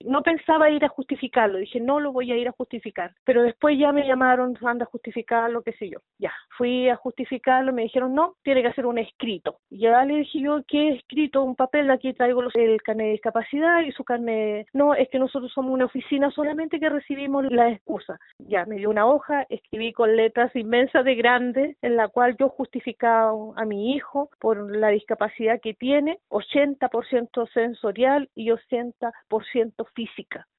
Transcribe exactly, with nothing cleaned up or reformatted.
no pensaba ir a justificarlo, dije, no lo voy a ir a justificar, pero después ya me llamaron, anda a justificarlo, qué sé yo, ya, fui a justificarlo, me dijeron, no, tiene que hacer un escrito, ya le dije yo, ¿qué escrito? Un papel, aquí traigo los, el carnet de discapacidad y su carnet, no, es que nosotros somos una oficina solamente que recibimos la excusa, ya, me dio una hoja, escribí con letras inmensas de grande, en la cual yo justificaba a mi hijo por la discapacidad que tiene, ochenta por ciento sensorial y ochenta por ciento física.